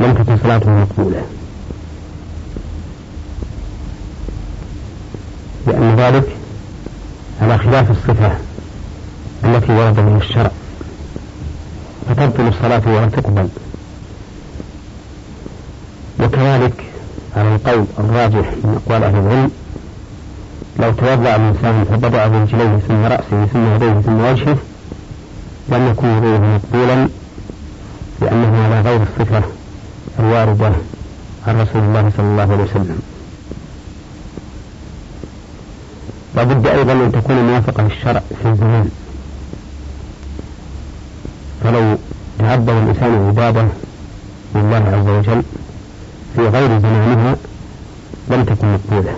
لم تكن صلاته مقبولة، لأن ذلك على خلاف الصفة التي ورد من الشرع، فتبطل الصلاة ولا تقبل. وكذلك على القول الراجح من أقوال أهل العلم، لو توضأ الإنسان فبدأ برجليه ثم رأسه ثم يديه ثم وجهه لم يكن وضوءه مقبولا، لأنه على غير الصفة الواردة عن رسول الله صلى الله عليه وسلم. لابد أيضا أن تكون موافقة للشرع في الزمان، فلو تعبد الإنسان عبادة لله عز وجل في غير زمانها لم تكن مقبولة.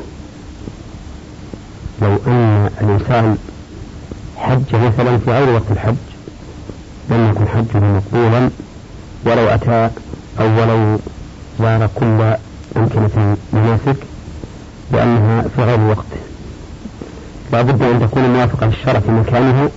لو أن الإنسان حج مثلا في غير وقت الحج لم يكن حجه مقبولا، ولو أتى أو ولو زار كل أمكنة المناسك، لأنها في غير وقت. لا بد أن تكون موافقة للشرع في مكانها،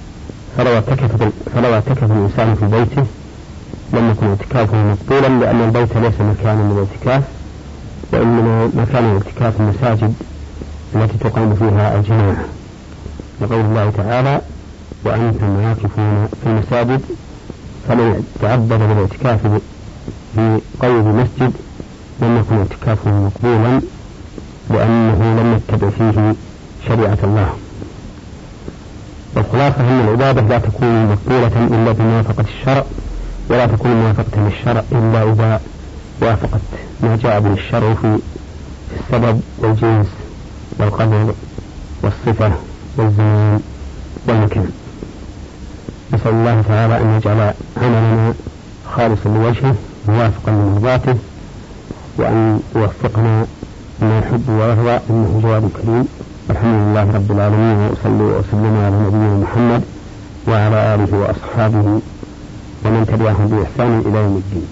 فلو اعتكف الإنسان في بيته لم يكن اعتكافه مقبولا، لأن البيت ليس مكانا للاعتكاف، وإنما مكان الاعتكاف المساجد التي تقام فيها الجماعة، لقول الله تعالى: وأنتم عاكفون في المساجد. فمن تعبد بالاعتكاف في قيد مسجد لم يكن اعتكافه مقبولا، لأنه لم يتبع فيه شريعة الله. والخلاصة أن العبادة لا تكون مقبولة إلا بموافقة الشرع، ولا تكون موافقة للشرع إلا إذا وافقت ما جاء به الشرع في السبب والجنس والقدر والصفة والزمان والمكان. نسأل الله تعالى أن يجعل عملنا خالصا لوجهه موافقا لمرضاته، وأن يوفقنا ما يحب ويرضى، إنه جواد كريم. الحمد لله رب العالمين، وأصلي وأسلم على نبينا محمد وعلى آله وأصحابه ومن تبعهم بإحسان إلى يوم الدين.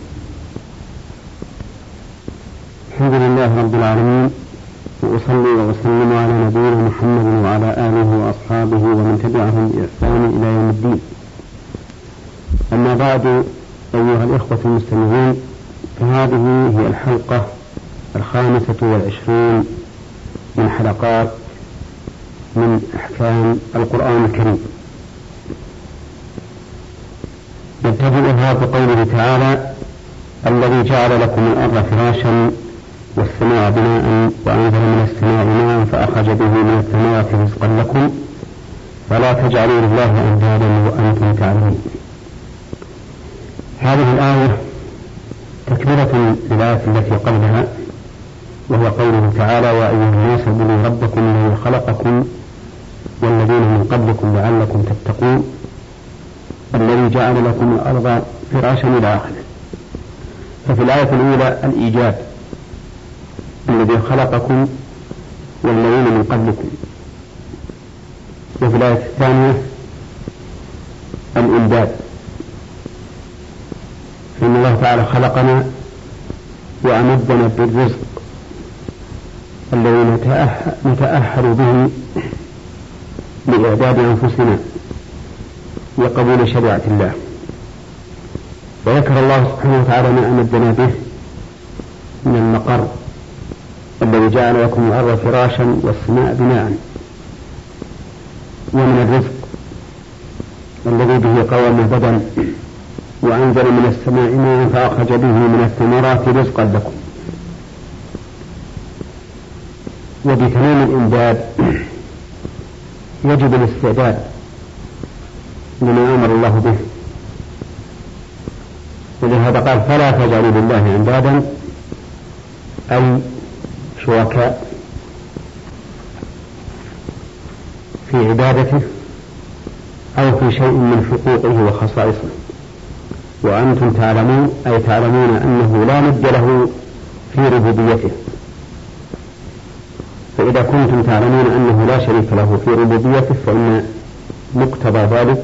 الحمد لله رب العالمين، وأصلي وأسلم على نبينا محمد وعلى آله وأصحابه ومن تبعهم بإحسان إلى يوم الدين. أما بعد، أيها الإخوة المستمعين، فهذه هي الحلقة 25 من حلقات من أحكام القرآن الكريم. نبتدئها بقوله تعالى: الذي جعل لكم الأرض فراشا والسماء بناء وأنزل من السماء ماء فأخرج به من الثمرات رزقا لكم فلا تجعلوا لله أندادا وأنتم تعلمون. هذه الآية تكملة للآية التي قبلها، وهو قوله تعالى: يا أيها الناس اعبدوا ربكم الذي خلقكم والذين من قبلكم لعلكم تتقون الذي جعل لكم الأرض فراشا إلى آخره. ففي الآية الأولى الإيجاد، الذي خلقكم والذين من قبلكم، وفي الآية الثانية الإمداد، فإن الله تعالى خلقنا وأمدنا بالرزق الذي نتأهل به لإعداد أنفسنا وقبول شريعة الله. وذكر الله سبحانه وتعالى ما أمدنا به من المقر الذي جعل لكم الأرض فراشا والسماء بناء، ومن الرزق الذي به قوام البدن، وأنزل من السماء ماء فأخرج به من الثمرات رزقا لكم. وبتمام الإمداد يجب الاستعداد لما أمر الله به، ولهذا قال: فلا تجعلوا لله أندادا، أي شركاء في عبادته أو في شيء من حقوقه وخصائصه، وأنتم تعلمون، أي تعلمون أنه لا ند له في ربوبيته. فإذا كنتم تعلمون أنه لا شريك له في ربوبيته، فإن مقتضى ذلك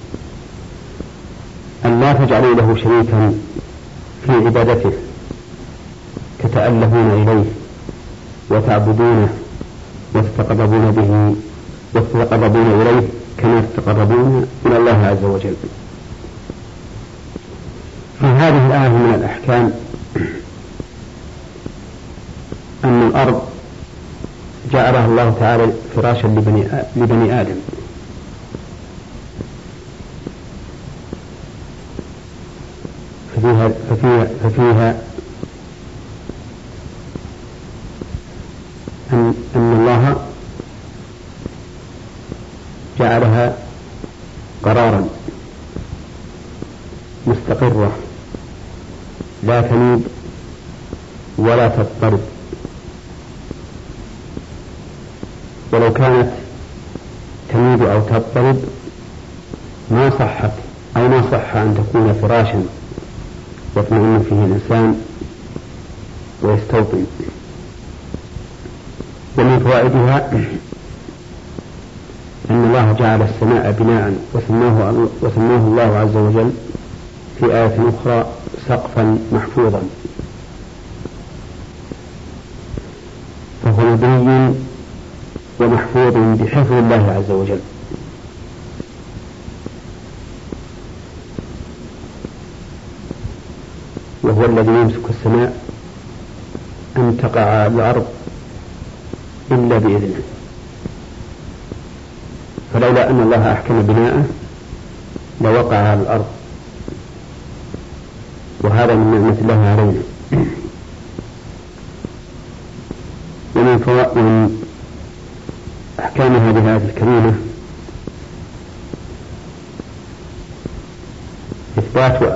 أن لا تجعلوا له شريكا في عبادته، تتألهون إليه وتعبدونه وتتقربون به وتتقربون إليه كما تتقربون إلى الله عز وجل. في هذه الآية من الأحكام أن الأرض جعلها الله تعالى فراشا لبني آدم، ففيها أن الله جعلها قرارا مستقرة لا تميد ولا تضطرب، ولو كانت تميد أو تضطرب ما صحت أو ما صح أن تكون فراشا يطمئن فيه الإنسان ويستوطن. ومن فوائدها أن الله جعل السماء بناء وسماه الله عز وجل في آية أخرى سقفا محفوظا، فهو مبني ومحفوظ بحفظ الله عز وجل. وهو الذي يمسك السماء أن تقع على الأرض إلا بإذنه، فلولا أن الله أحكم بناءه لوقع على الأرض، وهذا من نعمة الله علينا. ومن أحكام هذه الآية الكريمة إثبات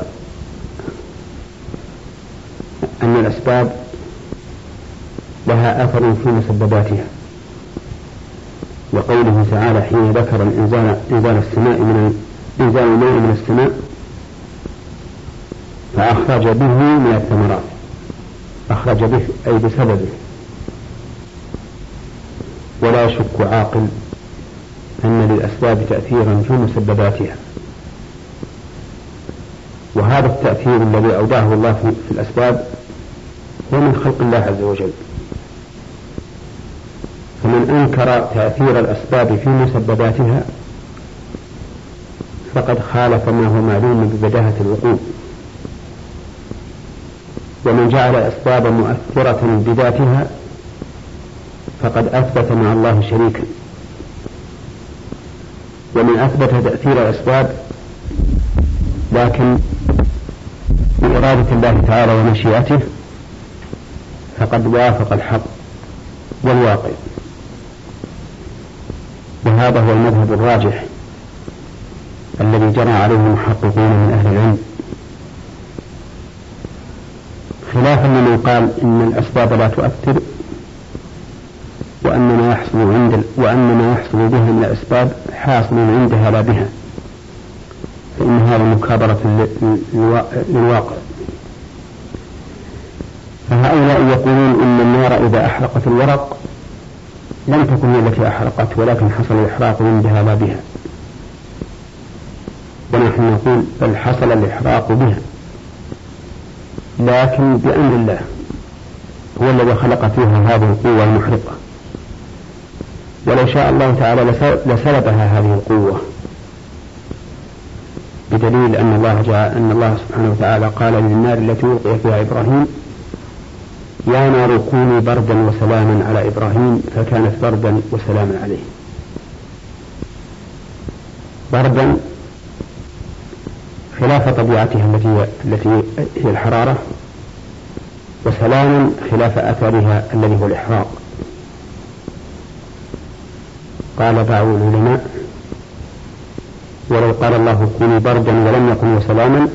أن الأسباب لها أثر في مسبباتها، وقوله تعالى حين ذكر إنزال السماء إنزال الماء من السماء فأخرج به من الثمرات، أخرج به أي بسببه. ولا يشك عاقل أن للأسباب تأثيرا في مسبباتها، وهذا التأثير الذي أودعه الله في الأسباب هو من خلق الله عز وجل. فمن أنكر تأثير الأسباب في مسبباتها فقد خالف ما هو معلوم ببداهة الوقوع. ومن جعل الأسباب مؤثرة بذاتها فقد أثبت مع الله شريكا. ومن أثبت تأثير الأسباب لكن بإرادة الله تعالى ومشيئته فقد وافق الحق والواقع، وهذا هو المذهب الراجح الذي جرى عليه المحققون من أهل العلم، خلافا لمن قال إن الأسباب لا تؤثر وأن ما يحصل بها من الأسباب حاصل عندها لا بها، فإن هذا مكابرة للواقع. فهؤلاء يقولون إن النار إذا أحرقت الورق لم تكن هي التي أحرقت، ولكن حصل الإحراق عندها لا بها. ونحن نقول بل حصل الإحراق بها، لكن بأمر الله، هو الذي خلق فيها هذه القوة المحرقة، ولو شاء الله تعالى لسلبها هذه القوة، بدليل أن الله سبحانه وتعالى قال للنار التي ألقي فيها إبراهيم يا نار كوني بردا وسلاما على إبراهيم، فكانت بردا وسلاما عليه. بردا خلاف طبيعتها التي هي الحرارة، وسلاما خلاف أثرها الذي هو الإحراق. قال بعض العلماء ولو قال الله كوني بردا ولم يكن وسلاما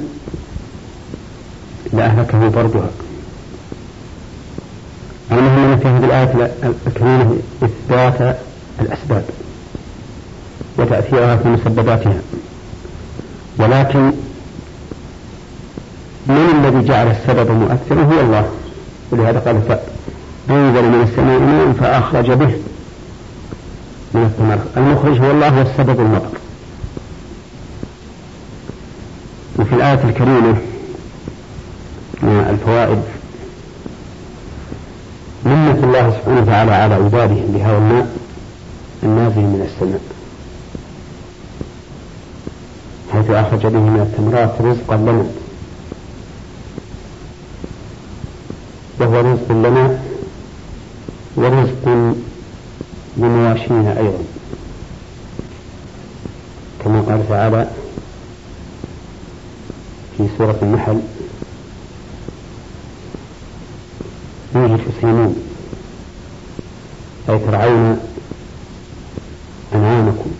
لأهلكه بردها. المهم في هذه الآية الكريمة إثبات الأسباب وتأثيرها في مسبباتها، ولكن من الذي جعل السبب مؤثرا هو الله، ولهذا قال أنزل من السماء ماء فأخرج به من الثمرات. المخرج هو الله والسبب المطر. وفي الآية الكريمة من الفوائد منة الله سبحانه وتعالى على عباده بهذا الماء النازل من السماء، حيث أخرج به من الثمرات رزقا لنا وهو رزق لنا ورزق لمواشينا أيضا، كما قال تعالى في سورة النحل: فيه تسيمون، أي ترعون أنعامكم.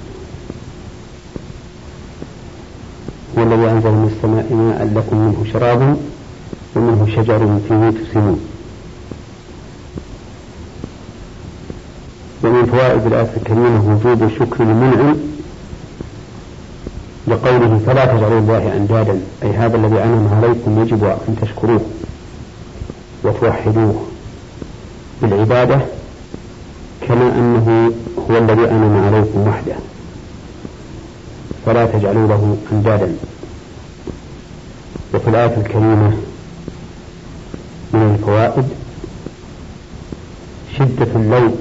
هو الذي أنزل من السماء ماء لكم منه شراب ومنه شجر فيه تسيمون. ومن فوائد الآية الكريمة وجوب شكر المنعم لقوله: فلا تجعلوا الله أندادا، أي هذا الذي أنعم عليكم يجب أن تشكروه وتوحدوه بالعبادة، كما أنه هو الذي أنعم عليكم وحده، فلا تجعلوا له أندادا. وفي الآية الكريمة من الفوائد شدة اللوم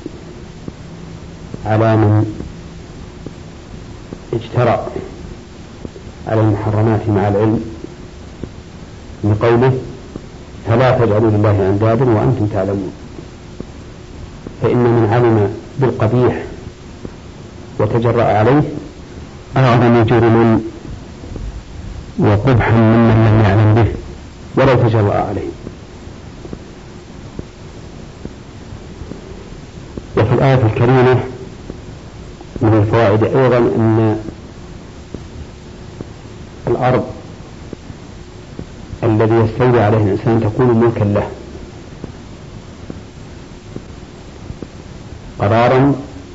على من اجترأ على المحرمات مع العلم، من قوله: فلا تجعلوا لله أندادا وأنتم تعلمون. فإن من علم بالقبيح وتجرأ عليه أعظم جرما وقبحا ممن لم يعلم به ولو تجرأ عليه. وفي الآية الكريمة من الفوائد أيضا أن الأرض الذي يستولي عليه الإنسان تكون ملكا له قرارا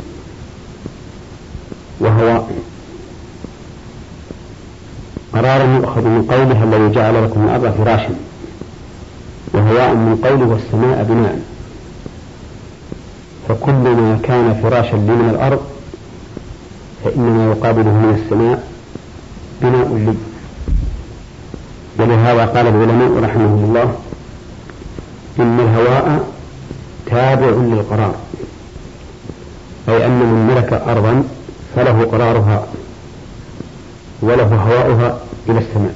وهواء. قرارا يؤخذ من قوله: الذي جعل لكم الأرض فراشا، وهواء من قوله: والسماء بناء. فكل ما كان فراشا لي من الأرض فإنما يقابله من السماء بناء لي. ولهذا قال العلماء رحمهم الله: إن الهواء تابع للقرار، أي أن من ملك أرضا فله قرارها وله هواؤها إلى السماء،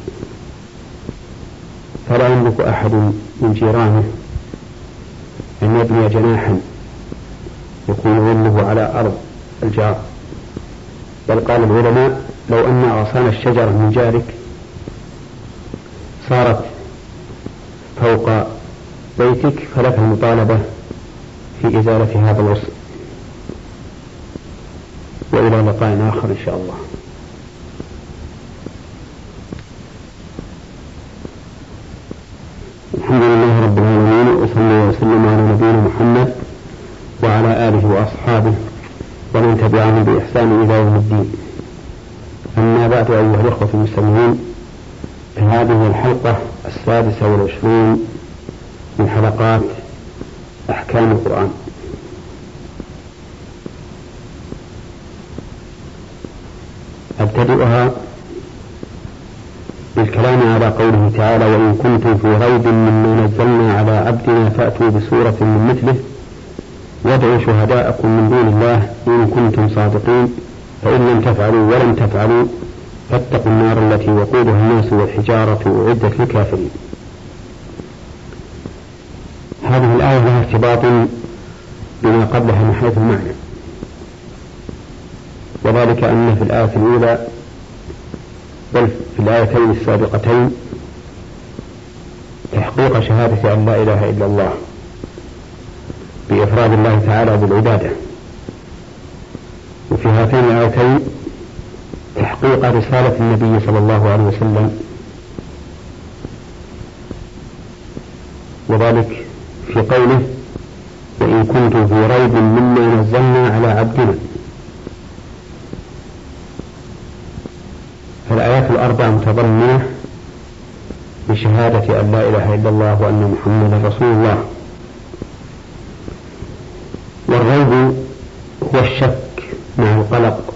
فلا يملك أحد من جيرانه أن يبني جناحا يكون ظله على أرض الجار. بل قال العلماء: لو أن أغصان الشجرة من جارك صارت فوق بيتك فلك المطالبة في إزالة هذا الغصن. وإلى لقاء آخر إن شاء الله. الحمد لله رب العالمين، وصلى وسلم على نبينا محمد وعلى آله وأصحابه ومن تبعهم بإحسان إلى يوم الدين. أما بعد، أيها الأخوة المستمعين، فهذه الحلقة 26 من حلقات أحكام القرآن. أبتدئها بالكلام على قوله تعالى: وإن كنتم في ريب مما نزلنا على عبدنا فأتوا بسورة من مثله وادعوا شهداءكم من دون الله إن كنتم صادقين فإن لم تفعلوا ولم تفعلوا فاتقوا النار التي وقودها الناس والحجارة أعدت للكافرين. هذه الآية لها ارتباط بما قبلها من حيث المعنى، وذلك أن في الآية الأولى بل في الآيتين السابقتين تحقيق شهادة أن لا إله إلا الله بإفراد الله تعالى بالعبادة، وفي هاتين الآيتين تحقيق رسالة النبي صلى الله عليه وسلم، وذلك في قوله: وإن كنتم في ريب مما نزلنا على عبدنا. فالآيات الأربع متضمنة بشهادة أن لا إله إلا الله وأن محمدا رسول الله. والريب هو الشك مع القلق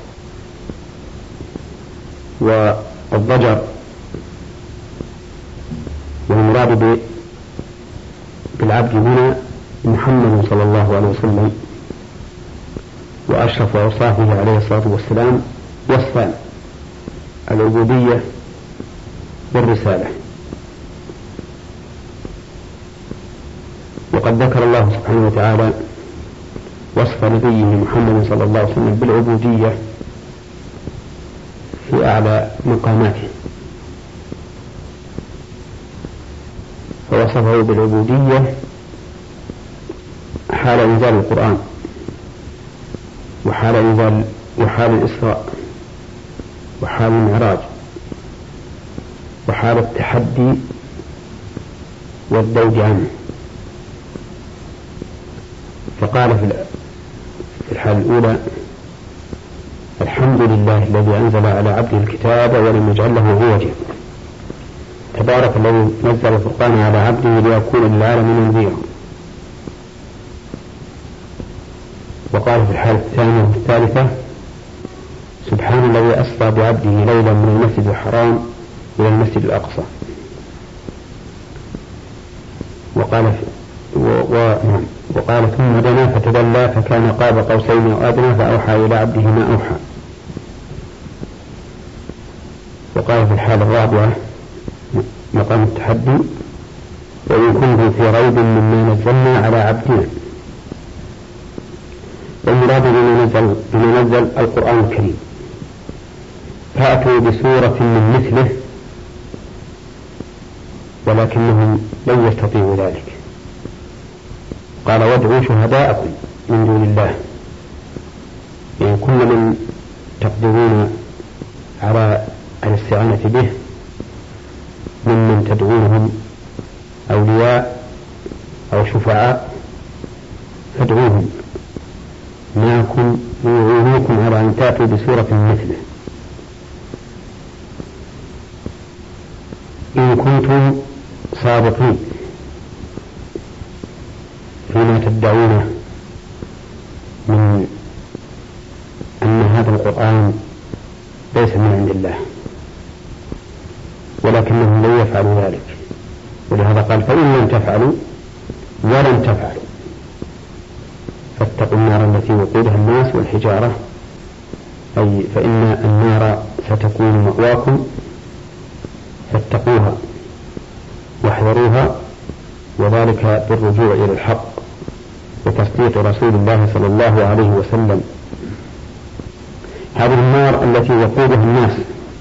والضجر، والمراد بالعبد هنا محمد صلى الله عليه وسلم وأشرف أوصافه عليه الصلاة والسلام وصفان: العبودية والرسالة. وقد ذكر الله سبحانه وتعالى وصف نبيه محمد صلى الله عليه وسلم بالعبودية في أعلى مقاماته، فوصفه بالعبودية حال إنزال القرآن وحال الإسراء وحال المعراج وحال التحدي والذود عنه. فقال في الحال الأولى: الحمد لله الذي أنزل على عبده الكتاب ولم يجعل له عوجا، تبارك الذي نزل الفرقان على عبده ليكون للعالمين نذيرا. وقال في الحالة الثانية والثالثة: سبحان الذي أسرى بعبده ليلا من المسجد الحرام إلى المسجد الأقصى. وقال ثم دنا فتدلى فكان قاب قوسين أو أدنى فأوحى إلى عبده ما أوحى. وقال في الحالة الرابعة مقام التحدي: وإن كنتم في ريب مما نزلنا على عبدنا. والمراد بما نزل القرآن الكريم، فأتوا بسورة من مثله، ولكنهم لن يستطيعوا ذلك. قال: وادعوا شهداءكم من دون الله، يعني كل من تقدرون على الاستعانة به ممن تدعونهم أولياء أو شفعاء، فادعوهم معكم ليعينوكم على أن تأتوا بسورة مثله إن كنتم صادقين فيما تدعونه من أن هذا القرآن ليس من عند الله، ولكنهم لن يفعلوا ذلك. ولهذا قال: فإن لم تفعلوا ولن تفعلوا فاتقوا النار التي وقودها الناس والحجارة، أي فإن النار ستكون مأواكم فاتقوها واحذروها، وذلك بالرجوع إلى الحق وتصديق رسول الله صلى الله عليه وسلم. هذه النار التي وقودها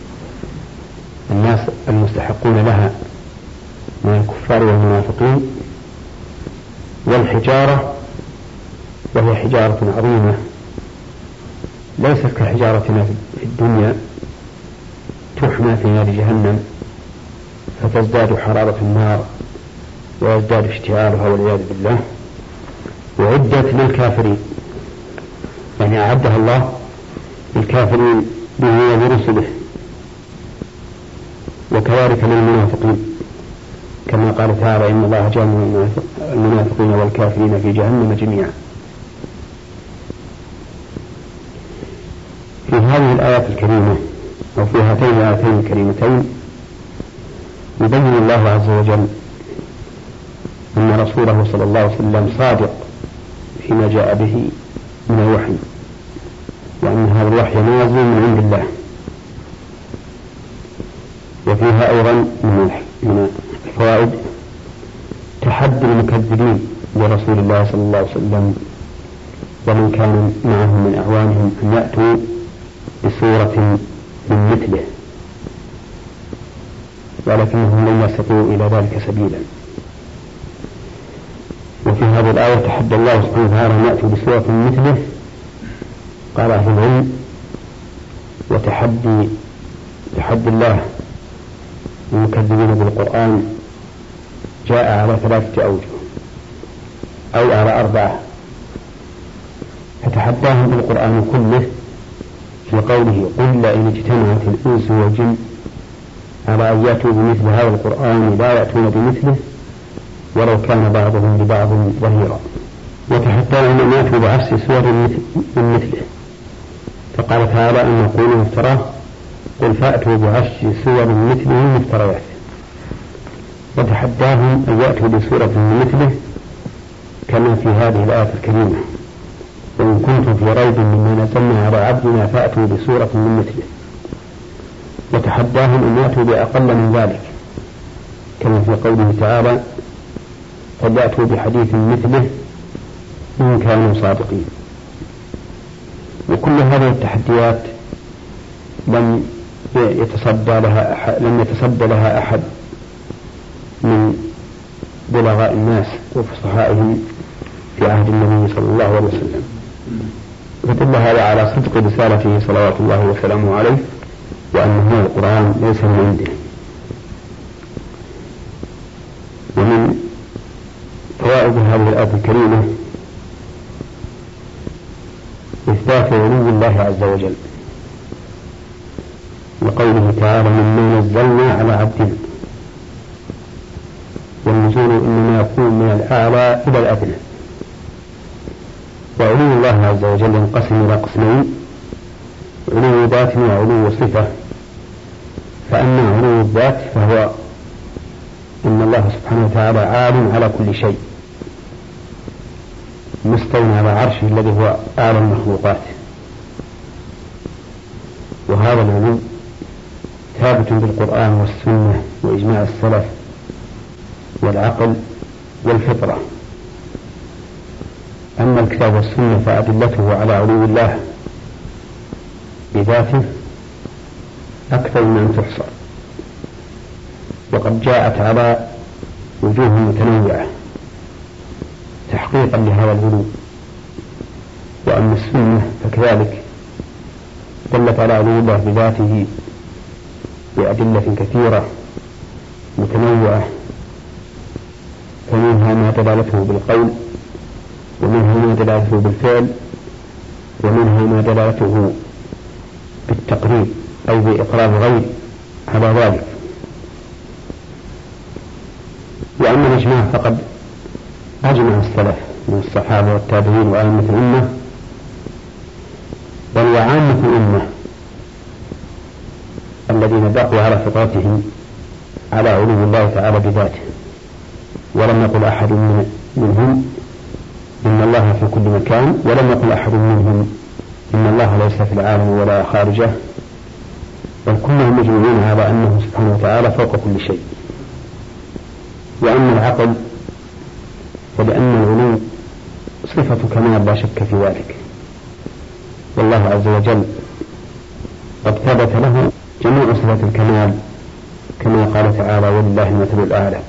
الناس المستحقون لها من الكفار والمنافقين، والحجارة وهي حجارة عظيمة ليست كحجارتنا في الدنيا تحمى في نار جهنم فتزداد حرارة النار ويزداد اشتعالها والعياذ بالله، وعدت للكافرين، يعني أعدها الله للكافرين به وبرسله، وكذلك للمنافقين كما قال تعالى: إن الله جامع المنافقين والكافرين في جهنم جميعا. في هذه الآيات الكريمة أو في هاتين الآيتين الكريمتين يبين الله عز وجل أن رسوله صلى الله عليه وسلم صادق فيما جاء به من الوحي، وأن هذا الوحي نازل من عند الله. وفيها أيضا من الفوائد تحدي المكذبين لرسول الله صلى الله عليه وسلم ومن كان معهم من أعوانهم أن يأتوا بسورة من مثله، ولكنهم لم يستطيعوا إلى ذلك سبيلا. وفي هذه الآية تحدى الله سبحانه وتعالى أن يأتوا بسورة من مثله. قال أهل العلم: وتحدي الله المكذبين بالقرآن جاء على 3 أوجه أو على 4. فتحداهم بالقرآن كله في قوله: قل لئن اجتمعت الإنس والجن على أن يأتوا بمثل هذا القرآن لا يأتون بمثله ولو كان بعضهم لبعض ظهيرا. وتحداهم أن يأتوا بعشر سور من مثله، فقال تعالى: أن يقولوا افتراه، قل فأتوا بعشر سور مثله مفتريات. وتحداهم أن يأتوا بسورة من مثله كما في هذه الآية الكريمة: وإن كنتم في ريب مما نزلنا على عبدنا فأتوا بسورة من مثله. وتحداهم أن يأتوا بأقل من ذلك كما في قوله تعالى: فليأتوا بحديث مثله إن كانوا صادقين. وكل هذه التحديات لم يتصدى لها أحد من بلغاء الناس وفصحائهم في عهد النبي صلى الله عليه وسلم، فدل هذا على صدق رسالته صلوات الله وسلامه عليه، وأنه القرآن ليس من عنده. ومن فوائد هذه الآية الكريمة إثبات علو الله عز وجل، وقوله تعالى مما نزلنا على عبدنا، والنزول إنما يكون من الأعلى إلى الأدنى. وعلو الله عز وجل ينقسم إلى قسمين: علو ذات وعلو صفة. فأما علو الذات فهو إن الله سبحانه وتعالى عال على كل شيء، مستوى على عرشه الذي هو أعلى المخلوقات، وهذا العلو ثابت بالقرآن والسنة وإجماع السلف والعقل والفطرة. أما الكتاب والسنة فأدلته على علو الله بذاته أكثر من أن تحصر، وقد جاءت على وجوه متنوعة تحقيقا لهذا العلو. وأما السنة فكذلك دلت على علو الله بذاته بأدلة كثيرة متنوعة، فمنها ما دلالته بالقول، ومنها ما دلالته بالفعل، ومنها ما دلالته بالتقرير أي بإقرار غير على ذلك. وأما الإجماع فقد أجمع السلف من الصحابة والتابعين وأئمة الأمة، بل وعامة الأمة الذين بقوا على فطرتهم على علو الله تعالى بذاته، ولم يقل أحد منهم إن الله في كل مكان، ولم يقل أحد منهم إن الله ليس في العالم ولا خارجه، بل كلهم مجمعين على أنه سبحانه وتعالى فوق كل شيء. وأما العقل فلأن العلو صفة كمال لا شك في ذلك، والله عز وجل قد ثبت له جميع صفات الكمال كما قال تعالى ولله المثل الأعلى.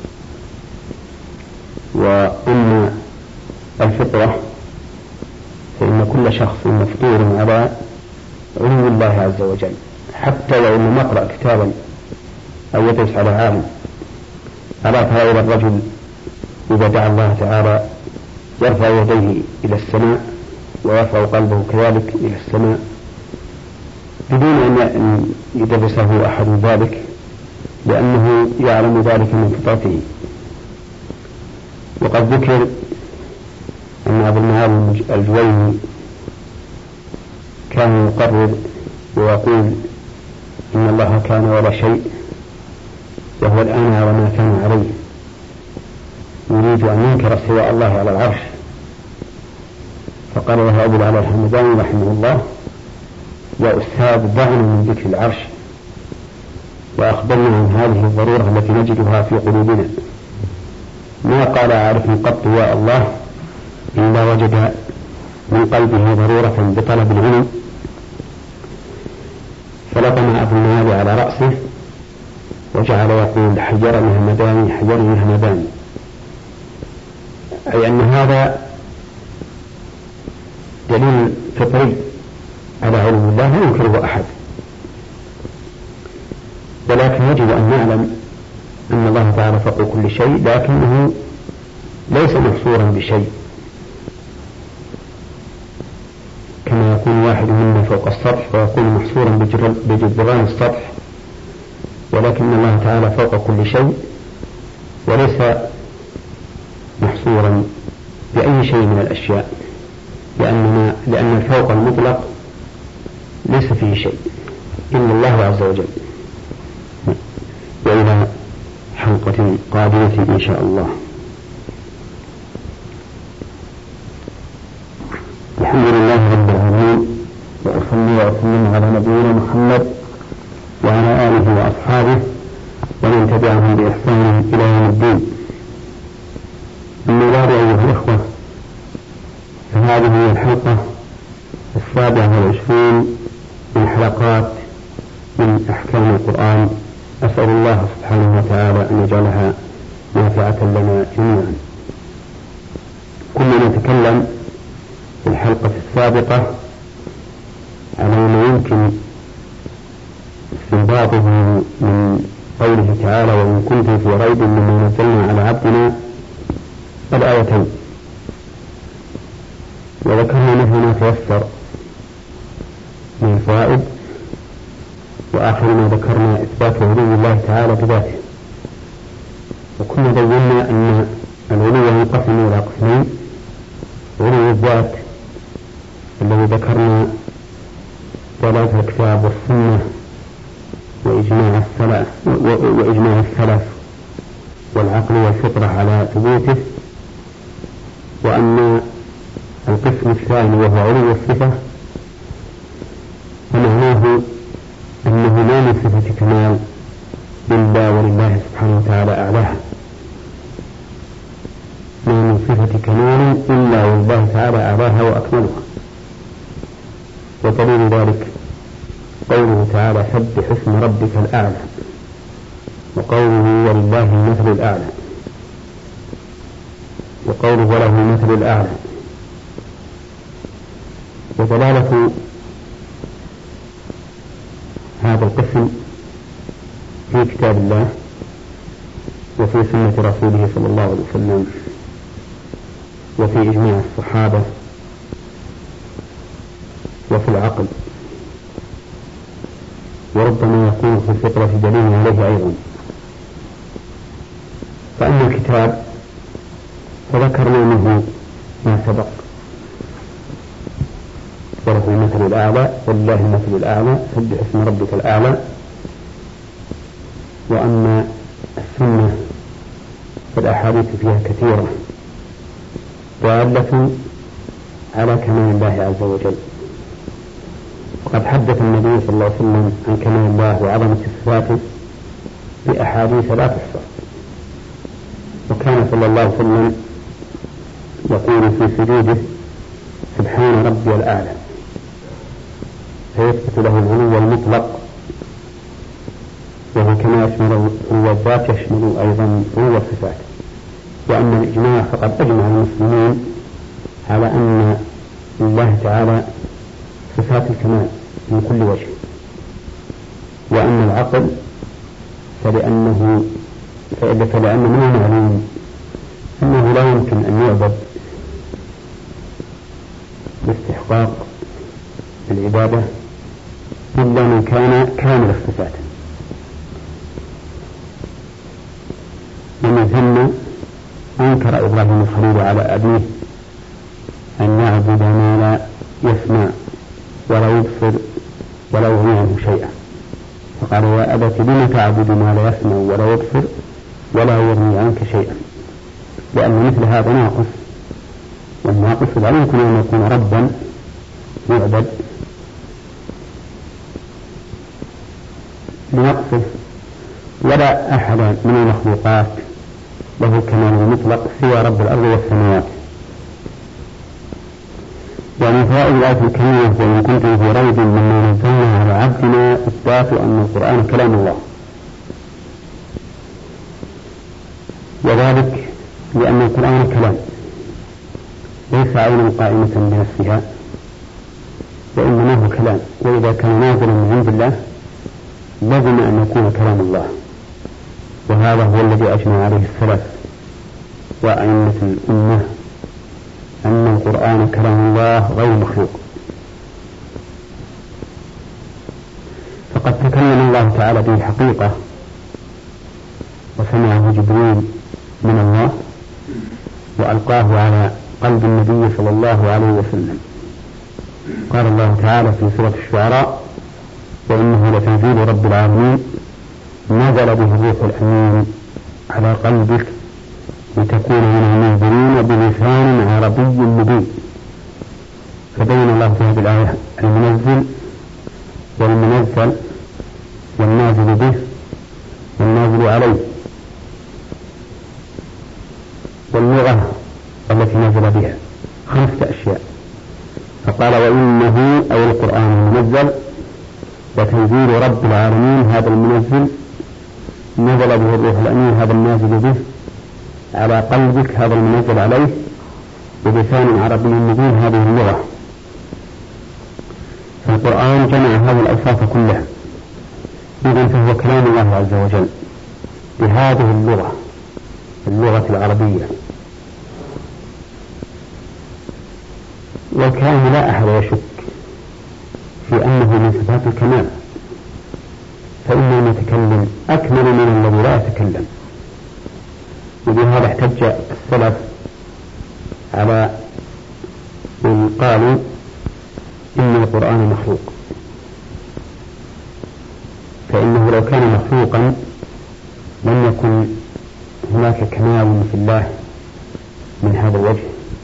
وأما الفطرة فإن كل شخص مفطور على علو الله عز وجل، حتى لو أنه نقرأ كتابا أو يدرس على عالم. ألا ترى إلى الرجل إذا دعا الله تعالى يرفع يديه إلى السماء ويرفع قلبه كذلك إلى السماء بدون أن يدرسه أحد ذلك، لأنه يعلم ذلك من فطرته. وقد ذكر أن أبو المعالي الجويني كان يقرر ويقول إن الله كان ولا شيء، وهو الآن على ما كان عليه، يريد أن ينكر استواء الله على العرش. فقال له أبو العلاء الحمداني رحمه الله: يا أستاذ دعنا من ذكر العرش وأخبرنا عن هذه الضرورة التي نجدها في قلوبنا. ما قال عارف قط يا الله إلا وجد من قلبه ضرورة بطلب العلم، فلطم أبو المعالي على رأسه وجعل يقول حجرني همداني حجرني همداني، أي أن هذا دليل فطري على علم الله لا ينكره أحد. ولكن يجب أن نعلم أن الله تعالى فوق كل شيء، لكنه ليس محصورا بشيء، كما يكون واحد منا فوق السطح ويكون محصورا بجدران السطح، ولكن الله تعالى فوق كل شيء وليس محصورا بأي شيء من الأشياء، لأن الفوق المطلق ليس فيه شيء إلا الله عز وجل. وإلى حلقة قادمة إن شاء الله. الحمد لله رب العالمين، وأصلي وأسلم على نبينا محمد وعلى آله وأصحابه ومن تبعهم بإحسان إلى يوم الدين. وبعد أيها الإخوة، فهذه هي الحلقة 27 من حلقات من أحكام القرآن. أسأل الله سبحانه وتعالى أن يجعلها نافعة لنا جميعا. كنا نتكلم في الحلقة السابقة على ما يمكن استنباطه من قوله تعالى: وإن كنتم في ريب مما نزلنا على عبدنا الآيتين، وذكرنا مثل ما تيسر من الفوائد، وآخر ما ذكرنا إثبات علو الله تعالى بذاته. وكنا بينا أن العلو ينقسم إلى قسمين: علو الذات الذي ذكرنا دلالة الكتاب والسنة وإجماع السلف والعقل والفطرة على ثبوته، وأن القسم الثاني وهو علو الصفة فمعناه أنه ما من صفة كمال إلا ولله سبحانه وتعالى أعلاها، ما من صفة كمال إلا والله تعالى أعلاها وأكملها. ودليل ذلك قوله تعالى: سبح اسم ربك الأعلى، وقوله: ولله المثل الأعلى، وقوله: وله المثل الأعلى. ودلالة هذا القسم في كتاب الله وفي سنة رسوله صلى الله عليه وسلم وفي إجماع الصحابة وفي العقل، وربما يكون في الفطرة دليل عليه أيضا. فأما الكتاب فذكرنا منه ما سبق: وله المثل الأعلى، ولله المثل الأعلى، سبح اسم ربك الأعلى. وأما السنة فالأحاديث فيها كثيرة دالة على كمال الله عز وجل. وقد حدث النبي صلى الله عليه وسلم عن كمال الله وعظمة صفاته بأحاديث لا تحصى، وكان صلى الله عليه وسلم يقول في سجوده: سبحان ربي الأعلى، فيثبت له العلو المطلق، وهو كما يشمل علو الذات يشمل أيضا علو الصفات. وأما الإجماع فقد أجمع المسلمين على أن الله تعالى صفات الكمال من كل وجه. وأما العقل فلأن من المعلوم أنه لا يمكن أن يعبد باستحقاق العبادة إلا من كان كامل الصفات. ومن ثم أنكر إبراهيم الخليل على أبيه أن يعبد ما لا يسمع ولا يبصر ولا يغني عنه شيئا، فقال: يا أبت لم تعبد ما لا يسمع ولا يبصر ولا يغني عنك شيئا، لأن مثل هذا ناقص، والناقص لا يمكن أن يكون ربا يعبد لنقصه، ولا أحد من المخلوقات له كمال مطلق سوى رب الأرض والسماوات. ومن فوائد الآية الكريمة: وإن كنتم في ريب مما نزلنا على عبدنا، إثبات أن القرآن كلام الله، وذلك لأن القرآن كلام ليس عينا قائمة بنفسها، وإنما هو كلام، وإذا كان نازلا من عند الله لازم أن يكون كلام الله. وهذا هو الذي أجمع عليه السلف وأئمة الأمة أن القرآن كلام الله غير مخلوق. فقد تكلم الله تعالى به حقيقة، وسمعه جبريل من الله وألقاه على قلب النبي صلى الله عليه وسلم. قال الله تعالى في سورة الشعراء: وإنه لتنزيل رب العالمين نزل به الروح الأمين على قلبك لتكون من المنذرين بلسان عربي مبين. فبين الله في هذه الآية المنزل والمنزل والنازل به والنازل عليه. واللغة التي نزل بها 5 أشياء. فقال وإنه أو القرآن المنزل لتنزيل رب العالمين، هذا المنزل نزل به الروح الأمين، هذا النازل به على قلبك، هذا المنزل عليه بلسان عربي مبين، هذه اللغة. فالقرآن جمع هذه الأوصاف كلها، إذن فهو كلام الله عز وجل بهذه اللغة العربية. والكلام لا أحد يشك في أنه من صفات الكمال، فإن المتكلم أكمل من الذي لا يتكلم. وبهذا احتج السلف على من قالوا إن القرآن مخلوق، فإنه لو كان مخلوقا لم يكن هناك كمال في الله من هذا الوجه.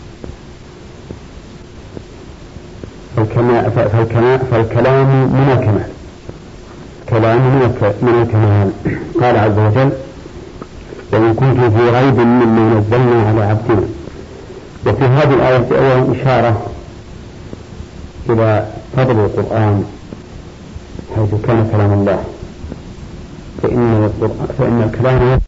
فالكلام من الكمال، كلام من الكمال. قال عز وجل وإن كنتم في ريب مما نزلنا على عبدنا. وفي هذه الآية أولا إشارة إلى فضل القرآن حيث كان كلام الله، فإن الكلام